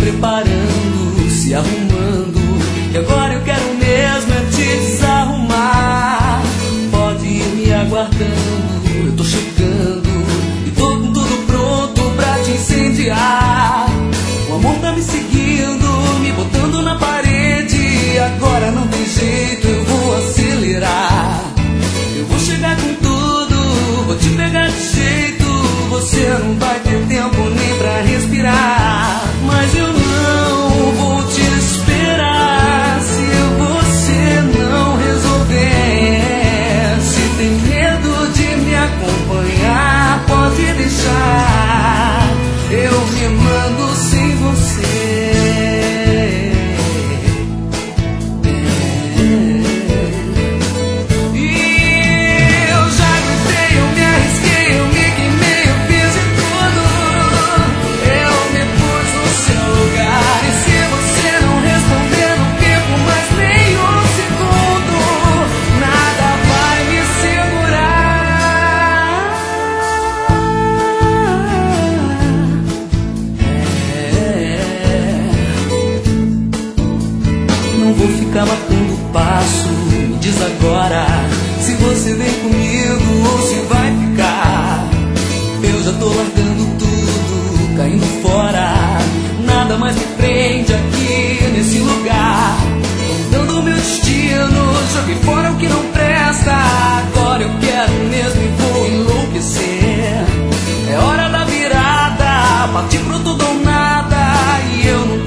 preparando, se arrumando, e agora eu quero mesmo é te desarrumar. Pode ir me aguardando, eu tô chegando e tô com tudo pronto pra te incendiar. O amor tá me seguindo, me botando na parede, agora não tem jeito, eu vou acelerar. Eu vou chegar com tudo, vou te pegar de jeito, você não vai ter tempo nem pra respirar. Mas eu não vou te esperar se você não resolver. Se tem medo de me acompanhar, pode deixar, eu me mando sem você. Vou ficar marcando passo, me diz agora se você vem comigo ou se vai ficar. Eu já tô largando tudo, caindo fora, nada mais me prende aqui nesse lugar. Tô mudando o meu destino, joguei fora o que não presta, agora eu quero mesmo e vou enlouquecer. É hora da virada, partir pro tudo ou nada, e eu não